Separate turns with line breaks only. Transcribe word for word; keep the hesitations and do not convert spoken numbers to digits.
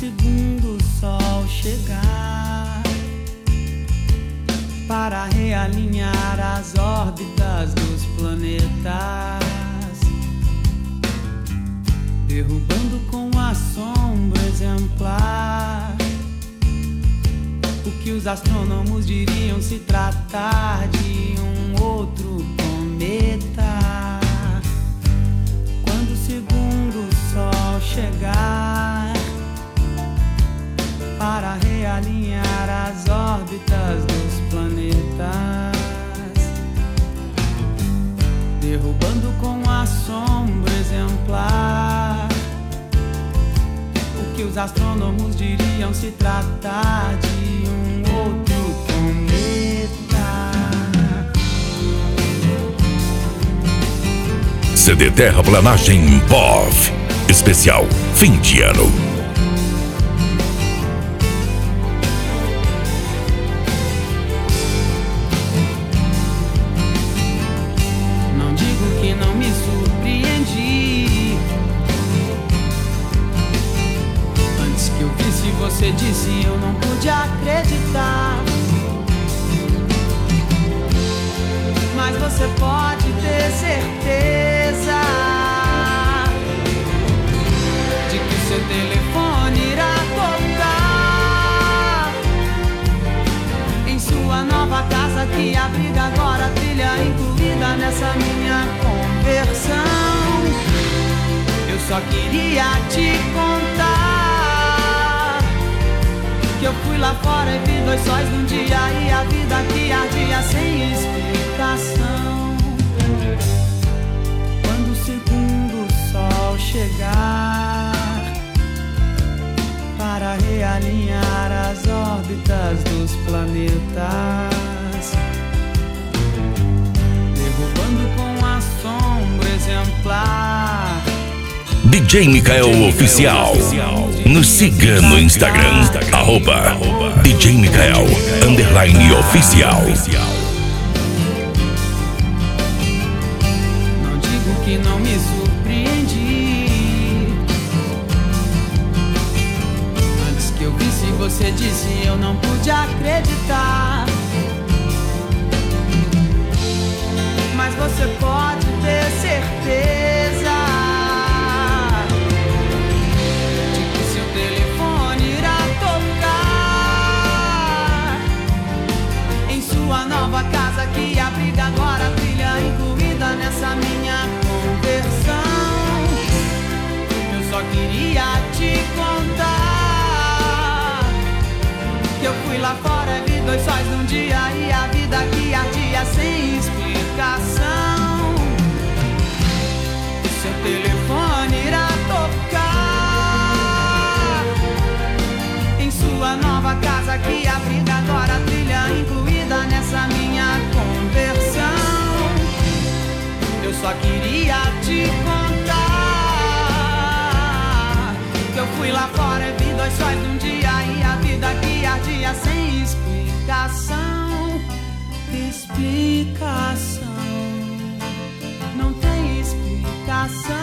segundo sol chegar para realinhar as órbitas dos planetas, derrubando com assombro exemplar o que os astrônomos diriam se tratar de um outro cometa. Quando o segundo sol chegar para realinhar as órbitas dos planetas, derrubando com assombro exemplar o que os astrônomos diriam se tratar de um outro cometa.
C D Terraplanagem P O V especial fim de ano.
Não digo que não me surpreendi. Antes que eu visse, você disse, eu não pude acreditar. Mas você pode ter certeza de que o seu telefone irá tocar em sua nova casa que abriga agora a trilha incluída nessa minha conversão. Eu só queria te contar que eu fui lá fora e vi dois sóis num dia e a vida que ardia sem explicação. Quando o segundo sol chegar para realinhar as órbitas dos planetas, derrubando com assombro exemplar
D J Mikael Oficial. Nos siga no Instagram, arroba D J Mikael underline oficial.
Não digo que não me surpreendi. Antes que eu visse, você disse, eu não pude acreditar. Mas você pode ter certeza de que seu telefone irá tocar em sua nova casa que abriga agora a trilha incluída nessa minha conversão. Eu só queria te contar que eu fui lá fora e vi dois sóis num dia e a vida que ardia sem explicação. O seu telefone irá tocar em sua nova casa que abriga agora a trilha incluída nessa minha conversão. Eu só queria te contar que eu fui lá fora e vi dois sóis num dia e a vida que ardia sem explicação. Explicação, não tem explicação.